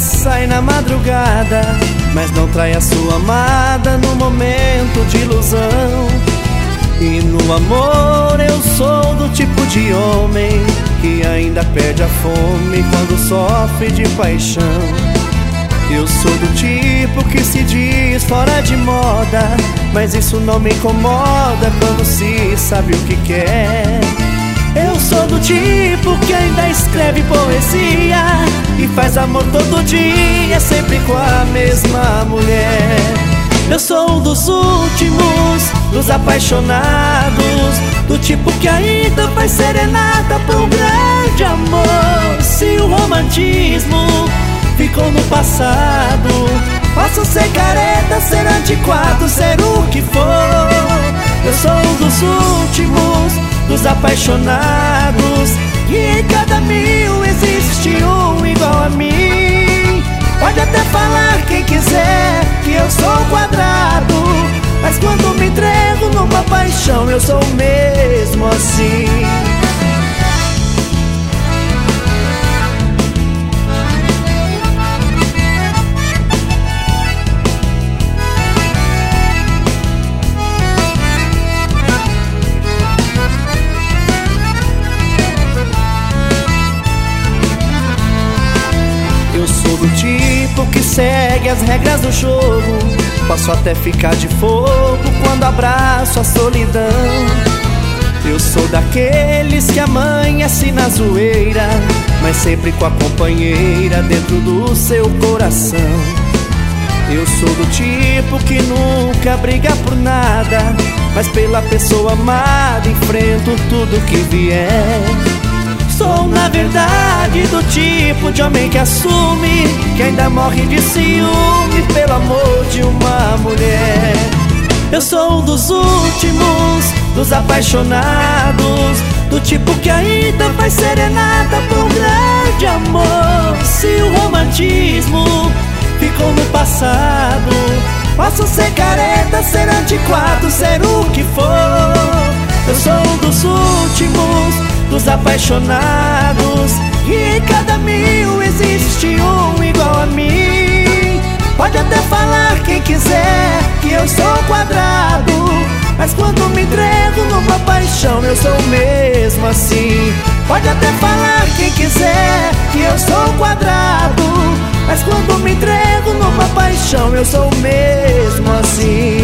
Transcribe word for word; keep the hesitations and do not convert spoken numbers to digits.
sai na madrugada, mas não trai a sua amada no momento de ilusão. E no amor eu sou do tipo de homem que ainda perde a fome quando sofre de paixão. Eu sou do tipo que se diz fora de moda, mas isso não me incomoda quando se sabe o que quer. Eu sou do tipo que ainda escreve poesia e faz amor todo dia, sempre com a mesma mulher. Eu sou um dos últimos, dos apaixonados, do tipo que ainda faz serenata pra um grande amor. Se o romantismo ficou no passado, posso ser careta, ser antiquado, ser o que for. Eu sou um dos últimos, dos apaixonados, e em cada mil existe um igual a mim. Pode até falar quem quiser que eu sou quadrado, mas quando me entrego numa paixão eu sou mesmo assim. Eu sou do tipo que segue as regras do jogo, posso até ficar de fogo quando abraço a solidão. Eu sou daqueles que amanhece na zoeira, mas sempre com a companheira dentro do seu coração. Eu sou do tipo que nunca briga por nada, mas pela pessoa amada enfrento tudo que vier. Sou, na verdade, do tipo de homem que assume que ainda morre de ciúme pelo amor de uma mulher. Eu sou um dos últimos, dos apaixonados, do tipo que ainda faz serenata pra um grande amor. Se o romantismo ficou no passado, posso ser careta, ser antiquado, ser o que for. Eu sou um dos últimos, dos apaixonados, e em cada mil existe um igual a mim. Pode até falar quem quiser que eu sou quadrado, mas quando me entrego numa paixão eu sou mesmo assim. Pode até falar quem quiser que eu sou quadrado, mas quando me entrego numa paixão eu sou mesmo assim.